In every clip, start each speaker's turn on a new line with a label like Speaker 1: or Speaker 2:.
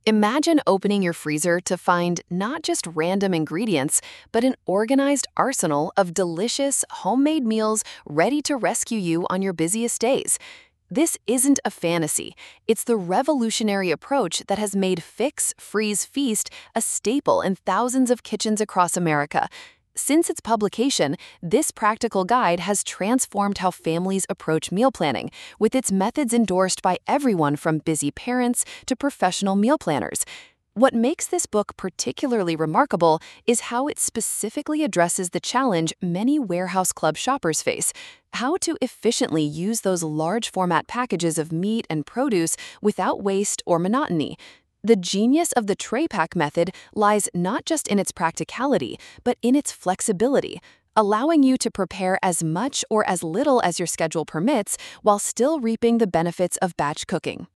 Speaker 1: Imagine opening your freezer to find not just random ingredients, but an organized arsenal of delicious, homemade meals ready to rescue you on your busiest days. This isn't a fantasy. It's the revolutionary approach that has made Fix, Freeze, Feast a staple in thousands of kitchens across America. Since its publication, this practical guide has transformed how families approach meal planning, with its methods endorsed by everyone from busy parents to professional meal planners. What makes this book particularly remarkable is how it specifically addresses the challenge many warehouse club shoppers face: how to efficiently use those large format packages of meat and produce without waste or monotony. The genius of the tray pack method lies not just in its practicality, but in its flexibility, allowing you to prepare as much or as little as your schedule permits while still reaping the benefits of batch cooking.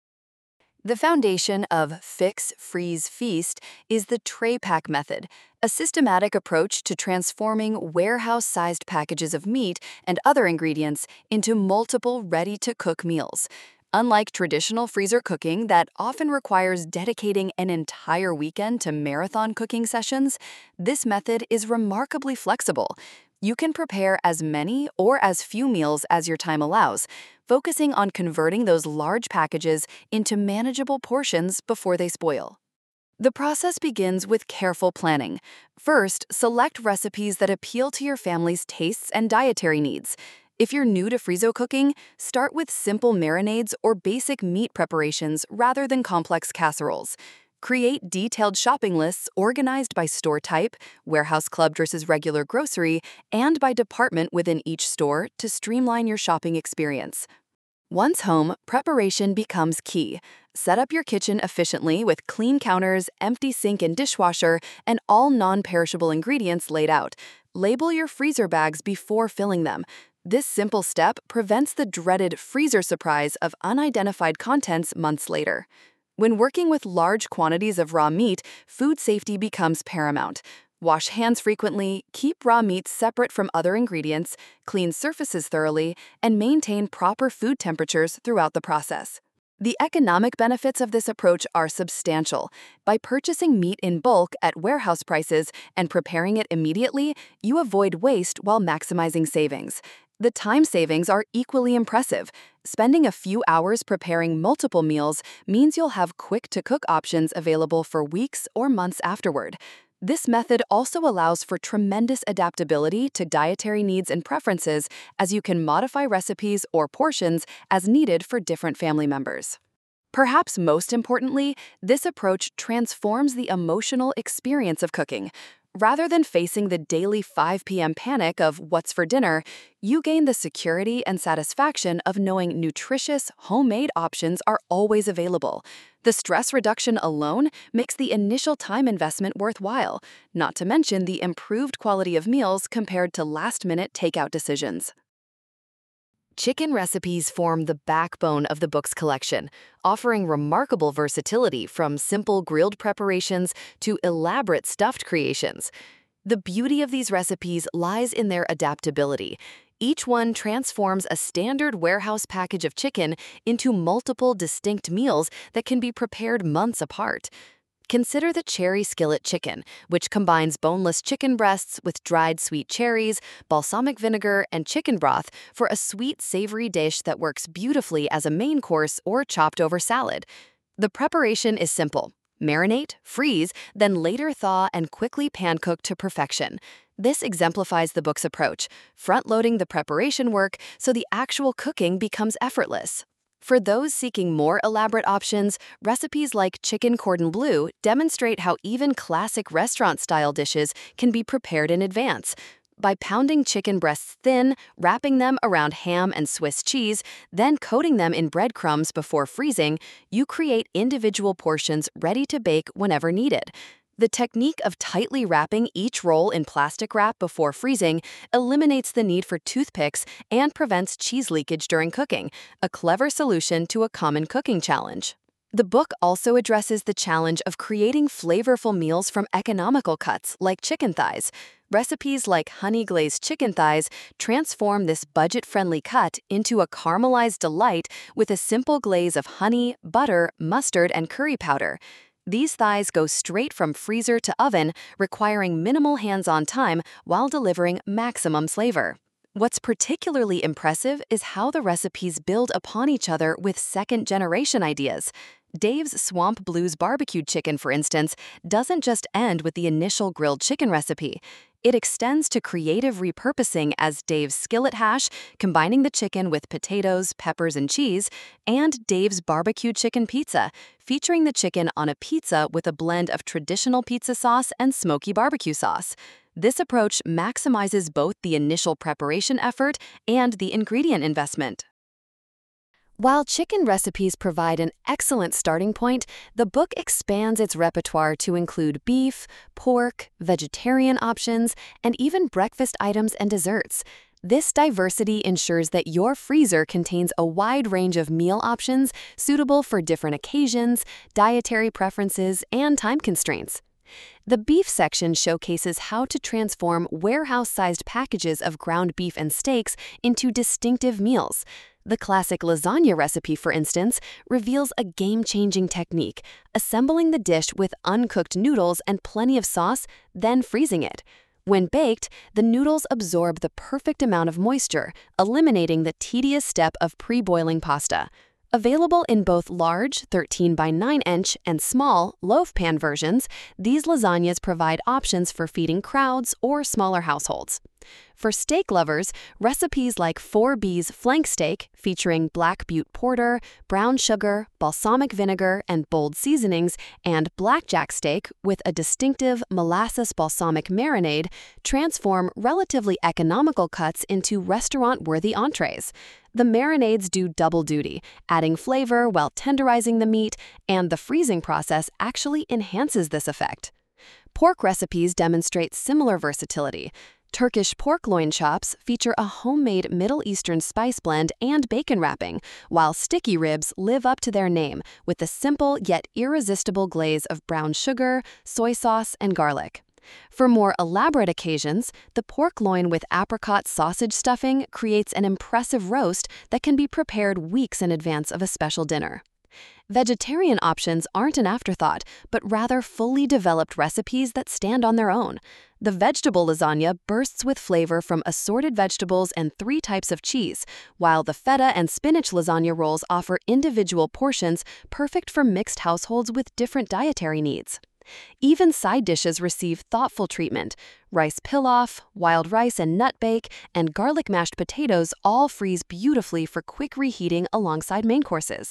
Speaker 1: The foundation of Fix, Freeze, Feast is the tray pack method, a systematic approach to transforming warehouse-sized packages of meat and other ingredients into multiple ready-to-cook meals. Unlike traditional freezer cooking that often requires dedicating an entire weekend to marathon cooking sessions, this method is remarkably flexible. You can prepare as many or as few meals as your time allows, focusing on converting those large packages into manageable portions before they spoil. The process begins with careful planning. First, select recipes that appeal to your family's tastes and dietary needs. If you're new to freezer cooking, start with simple marinades or basic meat preparations rather than complex casseroles. Create detailed shopping lists organized by store type, warehouse club versus regular grocery, and by department within each store to streamline your shopping experience. Once home, preparation becomes key. Set up your kitchen efficiently with clean counters, empty sink and dishwasher, and all non-perishable ingredients laid out. Label your freezer bags before filling them. This simple step prevents the dreaded freezer surprise of unidentified contents months later. When working with large quantities of raw meat, food safety becomes paramount. Wash hands frequently, keep raw meat separate from other ingredients, clean surfaces thoroughly, and maintain proper food temperatures throughout the process. The economic benefits of this approach are substantial. By purchasing meat in bulk at warehouse prices and preparing it immediately, you avoid waste while maximizing savings. The time savings are equally impressive. Spending a few hours preparing multiple meals means you'll have quick-to-cook options available for weeks or months afterward. This method also allows for tremendous adaptability to dietary needs and preferences, as you can modify recipes or portions as needed for different family members. Perhaps most importantly, this approach transforms the emotional experience of cooking. Rather than facing the daily 5 p.m. panic of what's for dinner, you gain the security and satisfaction of knowing nutritious, homemade options are always available. The stress reduction alone makes the initial time investment worthwhile, not to mention the improved quality of meals compared to last-minute takeout decisions. Chicken recipes form the backbone of the book's collection, offering remarkable versatility from simple grilled preparations to elaborate stuffed creations. The beauty of these recipes lies in their adaptability. Each one transforms a standard warehouse package of chicken into multiple distinct meals that can be prepared months apart. Consider the cherry skillet chicken, which combines boneless chicken breasts with dried sweet cherries, balsamic vinegar, and chicken broth for a sweet, savory dish that works beautifully as a main course or chopped over salad. The preparation is simple. Marinate, freeze, then later thaw and quickly pan-cook to perfection. This exemplifies the book's approach, front-loading the preparation work so the actual cooking becomes effortless. For those seeking more elaborate options, recipes like chicken cordon bleu demonstrate how even classic restaurant-style dishes can be prepared in advance. By pounding chicken breasts thin, wrapping them around ham and Swiss cheese, then coating them in breadcrumbs before freezing, you create individual portions ready to bake whenever needed. The technique of tightly wrapping each roll in plastic wrap before freezing eliminates the need for toothpicks and prevents cheese leakage during cooking, a clever solution to a common cooking challenge. The book also addresses the challenge of creating flavorful meals from economical cuts like chicken thighs. Recipes like honey glazed chicken thighs transform this budget-friendly cut into a caramelized delight with a simple glaze of honey, butter, mustard, and curry powder. These thighs go straight from freezer to oven, requiring minimal hands-on time while delivering maximum flavor. What's particularly impressive is how the recipes build upon each other with second-generation ideas. Dave's Swamp Blues barbecue chicken, for instance, doesn't just end with the initial grilled chicken recipe. It extends to creative repurposing as Dave's skillet hash, combining the chicken with potatoes, peppers, and cheese, and Dave's barbecue chicken pizza, featuring the chicken on a pizza with a blend of traditional pizza sauce and smoky barbecue sauce. This approach maximizes both the initial preparation effort and the ingredient investment. While chicken recipes provide an excellent starting point, the book expands its repertoire to include beef, pork, vegetarian options, and even breakfast items and desserts. This diversity ensures that your freezer contains a wide range of meal options suitable for different occasions, dietary preferences, and time constraints. The beef section showcases how to transform warehouse-sized packages of ground beef and steaks into distinctive meals. The classic lasagna recipe, for instance, reveals a game-changing technique, assembling the dish with uncooked noodles and plenty of sauce, then freezing it. When baked, the noodles absorb the perfect amount of moisture, eliminating the tedious step of pre-boiling pasta. Available in both large 13 by 9 inch and small loaf pan versions, these lasagnas provide options for feeding crowds or smaller households. For steak lovers, recipes like 4B's flank steak, featuring black butte porter, brown sugar, balsamic vinegar, and bold seasonings, and blackjack steak with a distinctive molasses balsamic marinade, transform relatively economical cuts into restaurant-worthy entrees. The marinades do double duty, adding flavor while tenderizing the meat, and the freezing process actually enhances this effect. Pork recipes demonstrate similar versatility. Turkish pork loin chops feature a homemade Middle Eastern spice blend and bacon wrapping, while sticky ribs live up to their name with the simple yet irresistible glaze of brown sugar, soy sauce, and garlic. For more elaborate occasions, the pork loin with apricot sausage stuffing creates an impressive roast that can be prepared weeks in advance of a special dinner. Vegetarian options aren't an afterthought, but rather fully developed recipes that stand on their own. The vegetable lasagna bursts with flavor from assorted vegetables and 3 types of cheese, while the feta and spinach lasagna rolls offer individual portions perfect for mixed households with different dietary needs. Even side dishes receive thoughtful treatment. Rice pilaf, wild rice and nut bake, and garlic mashed potatoes all freeze beautifully for quick reheating alongside main courses.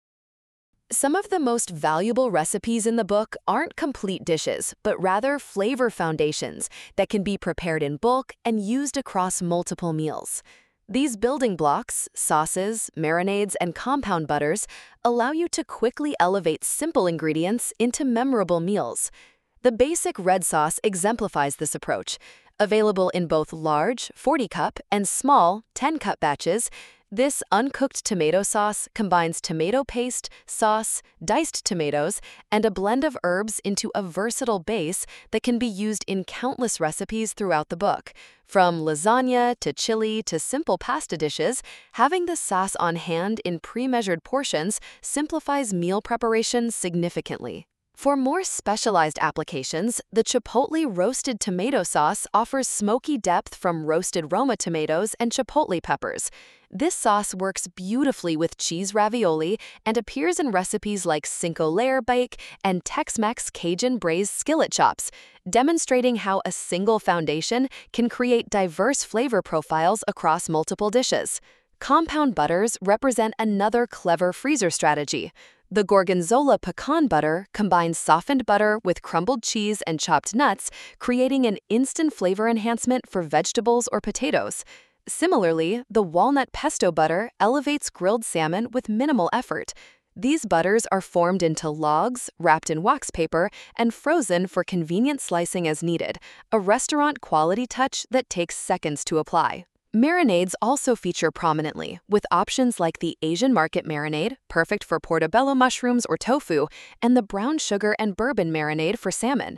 Speaker 1: Some of the most valuable recipes in the book aren't complete dishes, but rather flavor foundations that can be prepared in bulk and used across multiple meals. These building blocks, sauces, marinades, and compound butters allow you to quickly elevate simple ingredients into memorable meals. The basic red sauce exemplifies this approach. Available in both large 40-cup and small 10-cup batches, this uncooked tomato sauce combines tomato paste, sauce, diced tomatoes, and a blend of herbs into a versatile base that can be used in countless recipes throughout the book. From lasagna to chili to simple pasta dishes, having the sauce on hand in pre-measured portions simplifies meal preparation significantly. For more specialized applications, the Chipotle roasted tomato sauce offers smoky depth from roasted Roma tomatoes and chipotle peppers. This sauce works beautifully with cheese ravioli and appears in recipes like Cinco Layer bake and Tex-Mex Cajun braised skillet chops, demonstrating how a single foundation can create diverse flavor profiles across multiple dishes. Compound butters represent another clever freezer strategy. The Gorgonzola pecan butter combines softened butter with crumbled cheese and chopped nuts, creating an instant flavor enhancement for vegetables or potatoes. Similarly, the walnut pesto butter elevates grilled salmon with minimal effort. These butters are formed into logs, wrapped in wax paper, and frozen for convenient slicing as needed, a restaurant-quality touch that takes seconds to apply. Marinades also feature prominently, with options like the Asian market marinade, perfect for portobello mushrooms or tofu, and the brown sugar and bourbon marinade for salmon.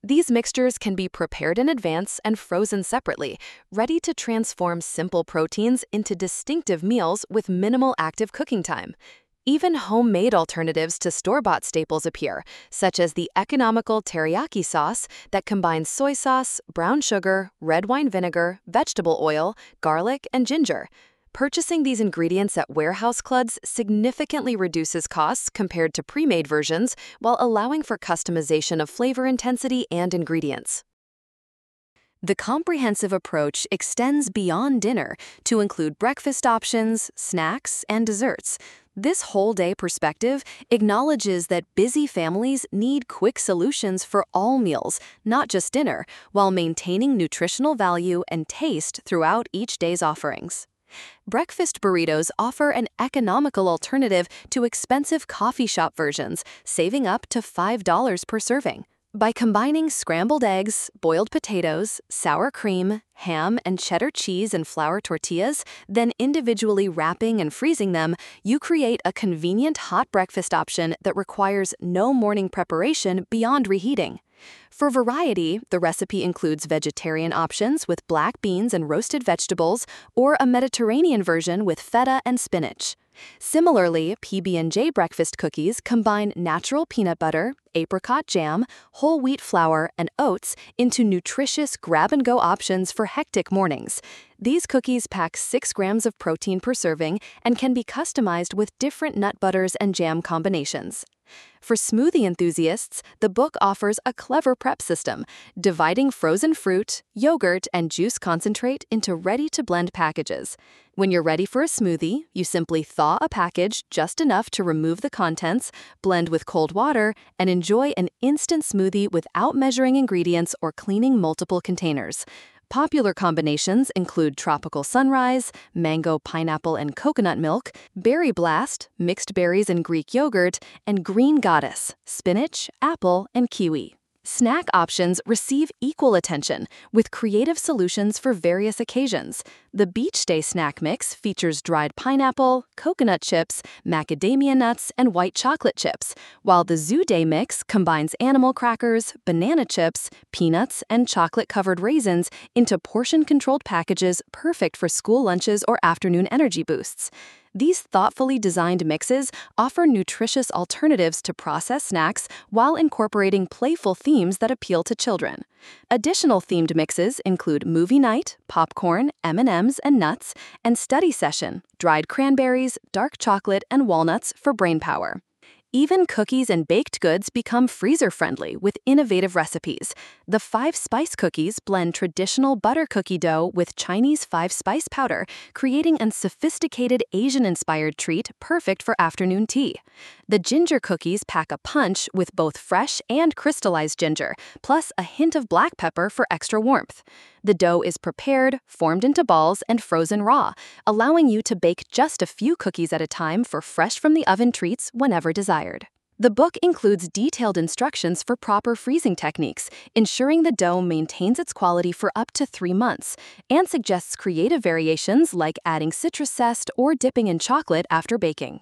Speaker 1: These mixtures can be prepared in advance and frozen separately, ready to transform simple proteins into distinctive meals with minimal active cooking time. Even homemade alternatives to store-bought staples appear, such as the economical teriyaki sauce that combines soy sauce, brown sugar, red wine vinegar, vegetable oil, garlic, and ginger. Purchasing these ingredients at warehouse clubs significantly reduces costs compared to pre-made versions while allowing for customization of flavor intensity and ingredients. The comprehensive approach extends beyond dinner to include breakfast options, snacks, and desserts. This whole-day perspective acknowledges that busy families need quick solutions for all meals, not just dinner, while maintaining nutritional value and taste throughout each day's offerings. Breakfast burritos offer an economical alternative to expensive coffee shop versions, saving up to $5 per serving. By combining scrambled eggs, boiled potatoes, sour cream, ham, and cheddar cheese and flour tortillas, then individually wrapping and freezing them, you create a convenient hot breakfast option that requires no morning preparation beyond reheating. For variety, the recipe includes vegetarian options with black beans and roasted vegetables, or a Mediterranean version with feta and spinach. Similarly, PB&J breakfast cookies combine natural peanut butter, apricot jam, whole wheat flour, and oats into nutritious grab-and-go options for hectic mornings. These cookies pack 6 grams of protein per serving and can be customized with different nut butters and jam combinations. For smoothie enthusiasts, the book offers a clever prep system, dividing frozen fruit, yogurt, and juice concentrate into ready-to-blend packages. When you're ready for a smoothie, you simply thaw a package just enough to remove the contents, blend with cold water, and enjoy an instant smoothie without measuring ingredients or cleaning multiple containers. Popular combinations include Tropical Sunrise, mango, pineapple, and coconut milk, Berry Blast, mixed berries and Greek yogurt, and Green Goddess, spinach, apple, and kiwi. Snack options receive equal attention, with creative solutions for various occasions. The Beach Day snack mix features dried pineapple, coconut chips, macadamia nuts, and white chocolate chips, while the Zoo Day mix combines animal crackers, banana chips, peanuts, and chocolate-covered raisins into portion-controlled packages perfect for school lunches or afternoon energy boosts. These thoughtfully designed mixes offer nutritious alternatives to processed snacks while incorporating playful themes that appeal to children. Additional themed mixes include movie night, popcorn, M&Ms and nuts, and study session, dried cranberries, dark chocolate, and walnuts for brain power. Even cookies and baked goods become freezer-friendly with innovative recipes. The 5-spice cookies blend traditional butter cookie dough with Chinese 5-spice powder, creating a sophisticated Asian-inspired treat perfect for afternoon tea. The ginger cookies pack a punch with both fresh and crystallized ginger, plus a hint of black pepper for extra warmth. The dough is prepared, formed into balls, and frozen raw, allowing you to bake just a few cookies at a time for fresh-from-the-oven treats whenever desired. The book includes detailed instructions for proper freezing techniques, ensuring the dough maintains its quality for up to 3 months, and suggests creative variations like adding citrus zest or dipping in chocolate after baking.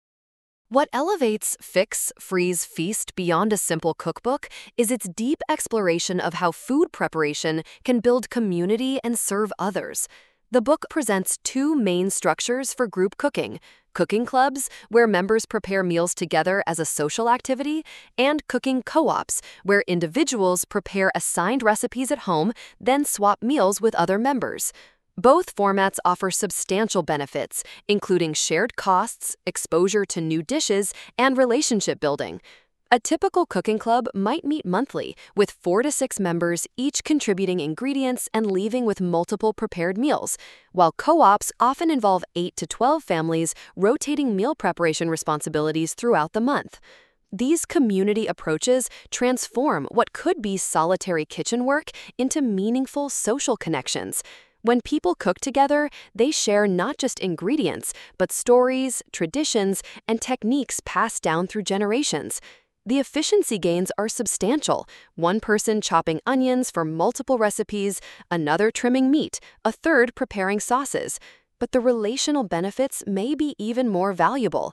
Speaker 1: What elevates Fix, Freeze, Feast beyond a simple cookbook is its deep exploration of how food preparation can build community and serve others. The book presents 2 main structures for group cooking: cooking clubs, where members prepare meals together as a social activity, and cooking co-ops, where individuals prepare assigned recipes at home, then swap meals with other members. Both formats offer substantial benefits, including shared costs, exposure to new dishes, and relationship building. A typical cooking club might meet monthly, with 4 to 6 members each contributing ingredients and leaving with multiple prepared meals, while co-ops often involve 8 to 12 families rotating meal preparation responsibilities throughout the month. These community approaches transform what could be solitary kitchen work into meaningful social connections. When people cook together, they share not just ingredients, but stories, traditions, and techniques passed down through generations. The efficiency gains are substantial, one person chopping onions for multiple recipes, another trimming meat, a third preparing sauces. But the relational benefits may be even more valuable.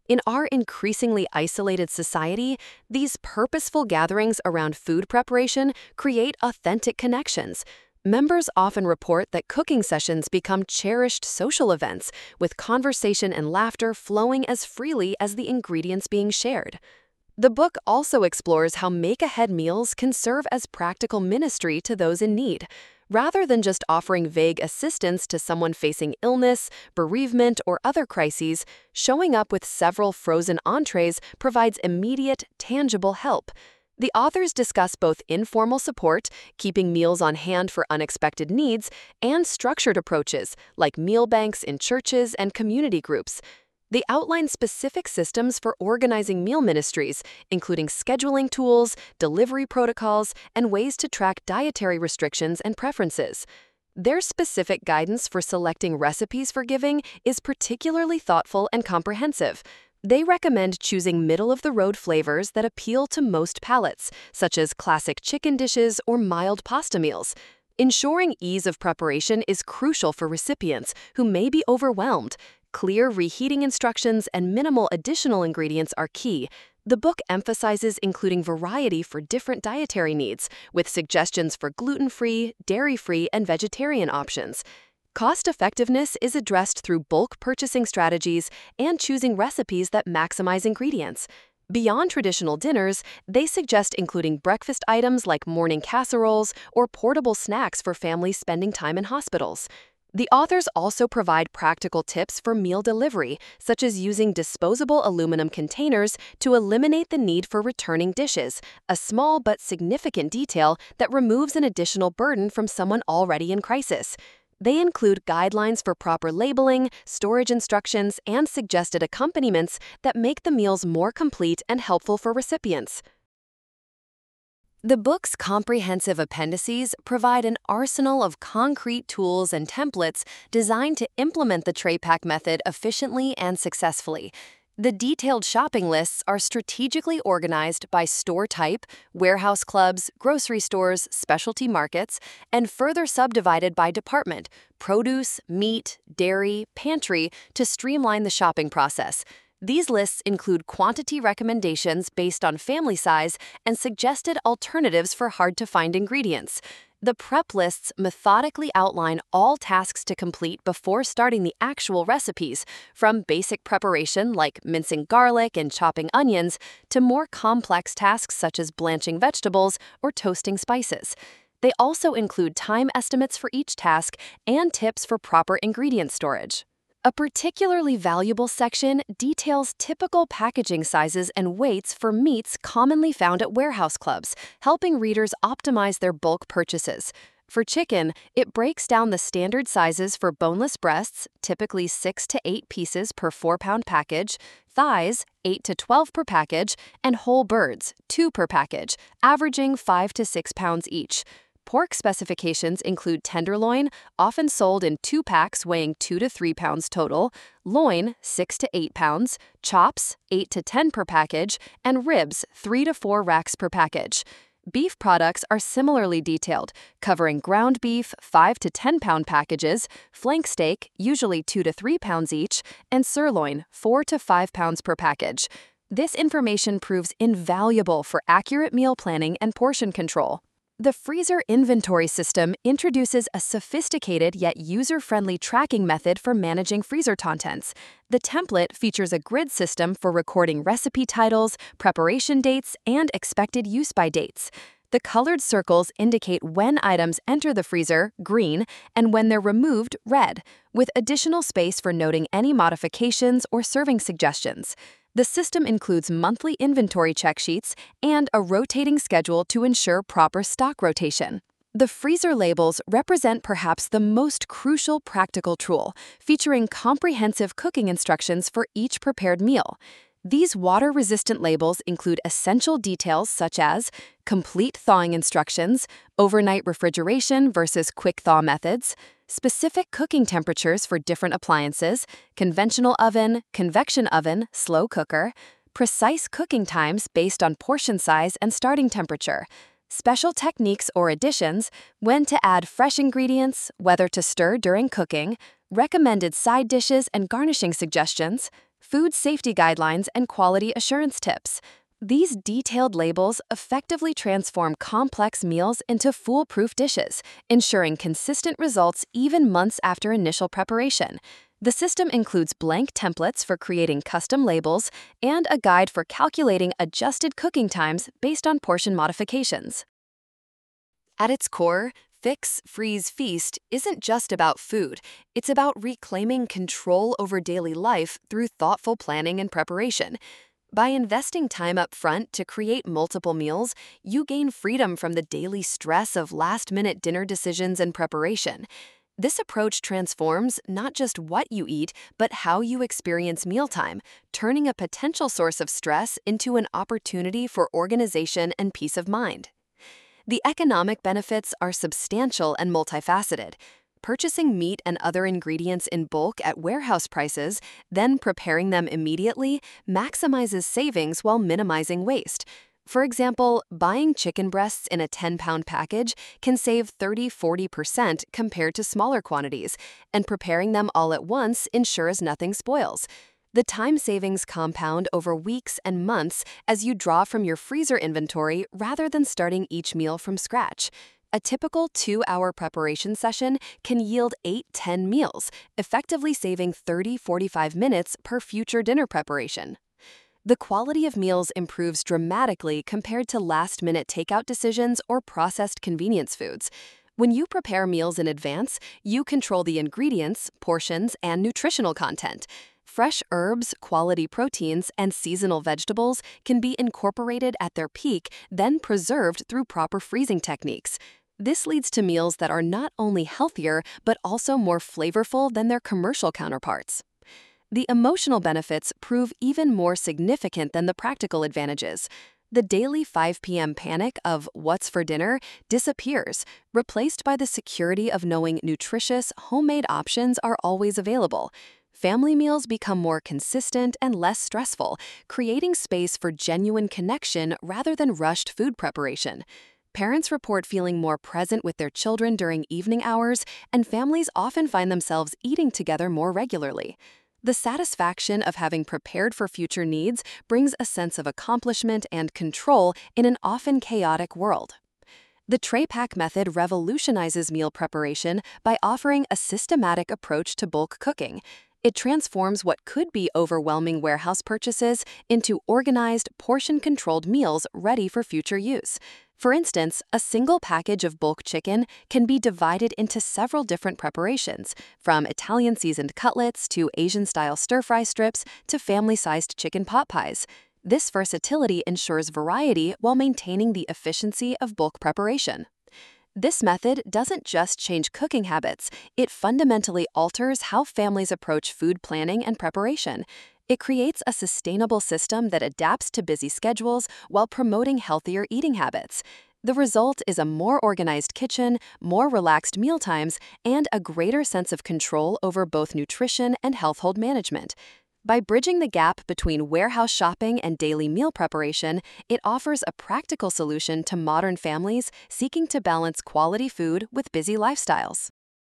Speaker 1: In our increasingly isolated society, these purposeful gatherings around food preparation create authentic connections. Members often report that cooking sessions become cherished social events, with conversation and laughter flowing as freely as the ingredients being shared. The book also explores how make-ahead meals can serve as practical ministry to those in need. Rather than just offering vague assistance to someone facing illness, bereavement, or other crises, showing up with several frozen entrees provides immediate, tangible help. The authors discuss both informal support, keeping meals on hand for unexpected needs, and structured approaches, like meal banks in churches and community groups. They outline specific systems for organizing meal ministries, including scheduling tools, delivery protocols, and ways to track dietary restrictions and preferences. Their specific guidance for selecting recipes for giving is particularly thoughtful and comprehensive. They recommend choosing middle-of-the-road flavors that appeal to most palates, such as classic chicken dishes or mild pasta meals. Ensuring ease of preparation is crucial for recipients who may be overwhelmed. Clear reheating instructions and minimal additional ingredients are key. The book emphasizes including variety for different dietary needs, with suggestions for gluten-free, dairy-free, and vegetarian options. Cost-effectiveness is addressed through bulk purchasing strategies and choosing recipes that maximize ingredients. Beyond traditional dinners, they suggest including breakfast items like morning casseroles or portable snacks for families spending time in hospitals. The authors also provide practical tips for meal delivery, such as using disposable aluminum containers to eliminate the need for returning dishes, a small but significant detail that removes an additional burden from someone already in crisis. They include guidelines for proper labeling, storage instructions, and suggested accompaniments that make the meals more complete and helpful for recipients. The book's comprehensive appendices provide an arsenal of concrete tools and templates designed to implement the tray pack method efficiently and successfully. The detailed shopping lists are strategically organized by store type, warehouse clubs, grocery stores, specialty markets, and further subdivided by department, produce, meat, dairy, pantry, to streamline the shopping process. These lists include quantity recommendations based on family size and suggested alternatives for hard-to-find ingredients. The prep lists methodically outline all tasks to complete before starting the actual recipes, from basic preparation like mincing garlic and chopping onions to more complex tasks such as blanching vegetables or toasting spices. They also include time estimates for each task and tips for proper ingredient storage. A particularly valuable section details typical packaging sizes and weights for meats commonly found at warehouse clubs, helping readers optimize their bulk purchases. For chicken, it breaks down the standard sizes for boneless breasts, typically 6 to 8 pieces per 4-pound package, thighs, 8 to 12 per package, and whole birds, 2 per package, averaging 5 to 6 pounds each. Pork specifications include tenderloin, often sold in 2 packs weighing 2 to 3 pounds total, loin, 6 to 8 pounds, chops, 8 to 10 per package, and ribs, 3 to 4 racks per package. Beef products are similarly detailed, covering ground beef, 5 to 10-pound packages, flank steak, usually 2 to 3 pounds each, and sirloin, 4 to 5 pounds per package. This information proves invaluable for accurate meal planning and portion control. The freezer inventory system introduces a sophisticated yet user-friendly tracking method for managing freezer contents. The template features a grid system for recording recipe titles, preparation dates, and expected use-by dates. The colored circles indicate when items enter the freezer, green, and when they're removed, red, with additional space for noting any modifications or serving suggestions. The system includes monthly inventory check sheets and a rotating schedule to ensure proper stock rotation. The freezer labels represent perhaps the most crucial practical tool, featuring comprehensive cooking instructions for each prepared meal. These water-resistant labels include essential details such as complete thawing instructions, overnight refrigeration versus quick thaw methods, specific cooking temperatures for different appliances, conventional oven, convection oven, slow cooker, precise cooking times based on portion size and starting temperature, special techniques or additions, when to add fresh ingredients, whether to stir during cooking, recommended side dishes and garnishing suggestions, Food safety guidelines and quality assurance tips. These detailed labels effectively transform complex meals into foolproof dishes, ensuring consistent results even months after initial preparation. The system includes blank templates for creating custom labels and a guide for calculating adjusted cooking times based on portion modifications. At its core, Fix, Freeze, Feast isn't just about food. It's about reclaiming control over daily life through thoughtful planning and preparation. By investing time up front to create multiple meals, you gain freedom from the daily stress of last-minute dinner decisions and preparation. This approach transforms not just what you eat, but how you experience mealtime, turning a potential source of stress into an opportunity for organization and peace of mind. The economic benefits are substantial and multifaceted. Purchasing meat and other ingredients in bulk at warehouse prices, then preparing them immediately, maximizes savings while minimizing waste. For example, buying chicken breasts in a 10-pound package can save 30–40% compared to smaller quantities, and preparing them all at once ensures nothing spoils. The time savings compound over weeks and months as you draw from your freezer inventory rather than starting each meal from scratch. A typical 2-hour preparation session can yield 8–10 meals, effectively saving 30–45 minutes per future dinner preparation. The quality of meals improves dramatically compared to last-minute takeout decisions or processed convenience foods. When you prepare meals in advance, you control the ingredients, portions, and nutritional content. Fresh herbs, quality proteins, and seasonal vegetables can be incorporated at their peak, then preserved through proper freezing techniques. This leads to meals that are not only healthier, but also more flavorful than their commercial counterparts. The emotional benefits prove even more significant than the practical advantages. The daily 5 p.m. panic of "what's for dinner" disappears, replaced by the security of knowing nutritious, homemade options are always available. Family meals become more consistent and less stressful, creating space for genuine connection rather than rushed food preparation. Parents report feeling more present with their children during evening hours, and families often find themselves eating together more regularly. The satisfaction of having prepared for future needs brings a sense of accomplishment and control in an often chaotic world. The tray pack method revolutionizes meal preparation by offering a systematic approach to bulk cooking. It transforms what could be overwhelming warehouse purchases into organized, portion-controlled meals ready for future use. For instance, a single package of bulk chicken can be divided into several different preparations, from Italian-seasoned cutlets to Asian-style stir-fry strips to family-sized chicken pot pies. This versatility ensures variety while maintaining the efficiency of bulk preparation. This method doesn't just change cooking habits, it fundamentally alters how families approach food planning and preparation. It creates a sustainable system that adapts to busy schedules while promoting healthier eating habits. The result is a more organized kitchen, more relaxed mealtimes, and a greater sense of control over both nutrition and household management. By bridging the gap between warehouse shopping and daily meal preparation, it offers a practical solution to modern families seeking to balance quality food with busy lifestyles.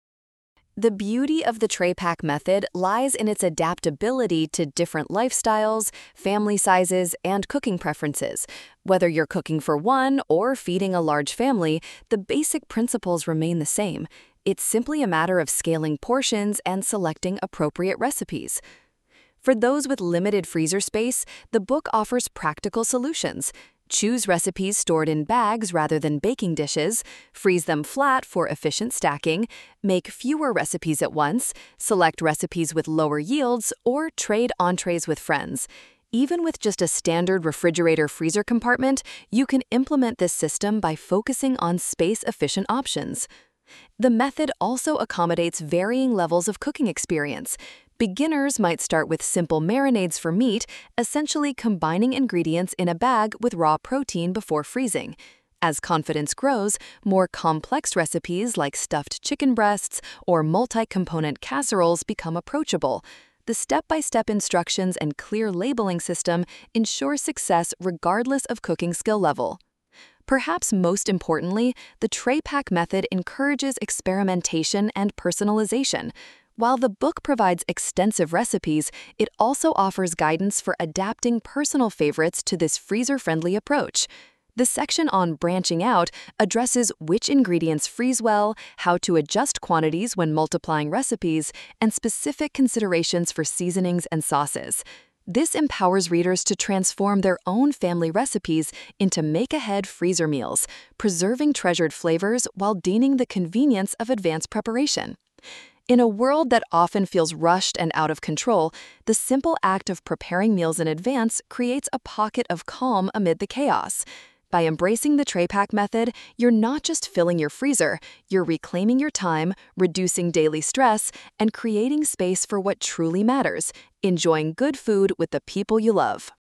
Speaker 1: The beauty of the tray pack method lies in its adaptability to different lifestyles, family sizes, and cooking preferences. Whether you're cooking for one or feeding a large family, the basic principles remain the same. It's simply a matter of scaling portions and selecting appropriate recipes. For those with limited freezer space, the book offers practical solutions. Choose recipes stored in bags rather than baking dishes, freeze them flat for efficient stacking, make fewer recipes at once, select recipes with lower yields, or trade entrees with friends. Even with just a standard refrigerator freezer compartment, you can implement this system by focusing on space-efficient options. The method also accommodates varying levels of cooking experience. Beginners might start with simple marinades for meat, essentially combining ingredients in a bag with raw protein before freezing. As confidence grows, more complex recipes like stuffed chicken breasts or multi-component casseroles become approachable. The step-by-step instructions and clear labeling system ensure success regardless of cooking skill level. Perhaps most importantly, the tray pack method encourages experimentation and personalization. While the book provides extensive recipes, it also offers guidance for adapting personal favorites to this freezer-friendly approach. The section on branching out addresses which ingredients freeze well, how to adjust quantities when multiplying recipes, and specific considerations for seasonings and sauces. This empowers readers to transform their own family recipes into make-ahead freezer meals, preserving treasured flavors while gaining the convenience of advanced preparation. In a world that often feels rushed and out of control, the simple act of preparing meals in advance creates a pocket of calm amid the chaos. By embracing the tray pack method, you're not just filling your freezer, you're reclaiming your time, reducing daily stress, and creating space for what truly matters: enjoying good food with the people you love.